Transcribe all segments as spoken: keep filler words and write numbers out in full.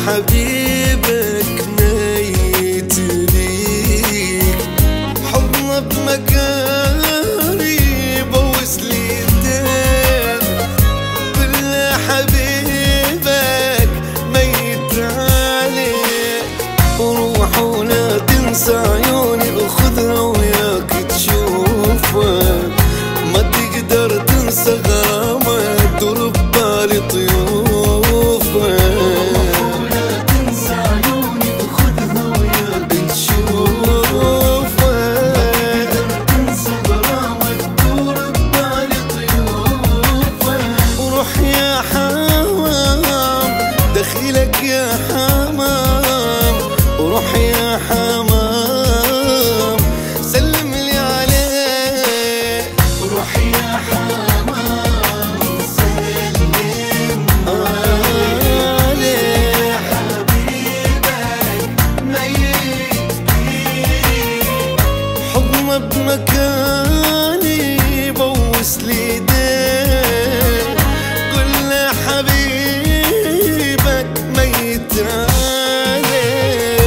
حبيبك نيت ليك حضنه بمكاني بوس لي ايديك بالله حبيبك ميت عليك وروح ولا تنسى عيوني اخذها وياك تشوفها ما تقدر تنسى غرامك دور ببالي طيوفها ولا تنسى عيوني اخذها وياك تشوفها ما تقدر تنسى غرامك دور ببالي طيوفها وروح يا حمام دخيلك يا حمام وروح يا حمام سلم لي عليه وروح يا حمام سلم عليه حبيبك ميت حضنه بمكاني بوس لي ايديه قل له حبيبك ميت عليه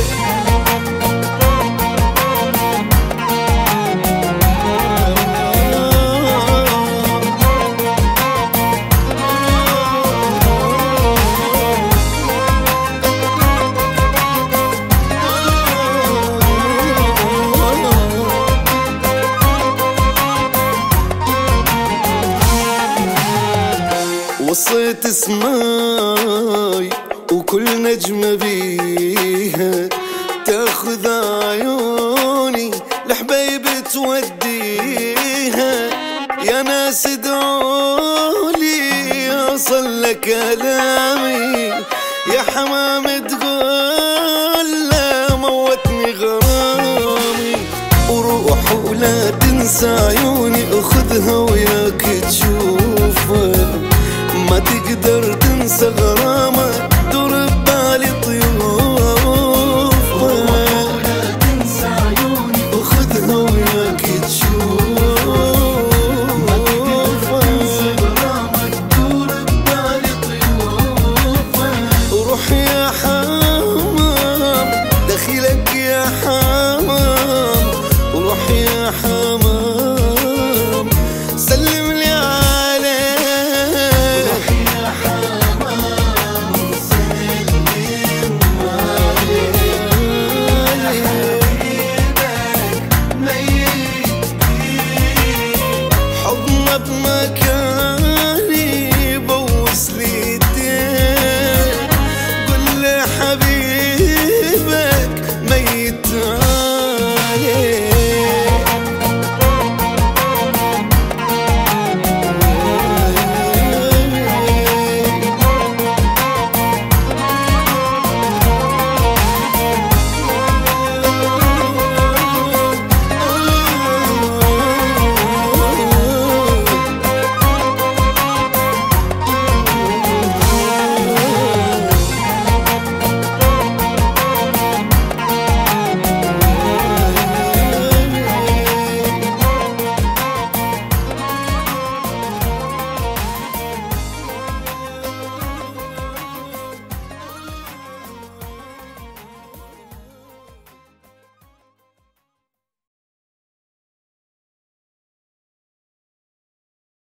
وصيت اسماي وكل نجمة بيها تاخذ عيوني لحبايب توديها يا ناس ادعولي يوصل لك كلامي يا حمام تقول لا موتني غرامي وروح ولا تنسى عيوني اخذها وياك تشوف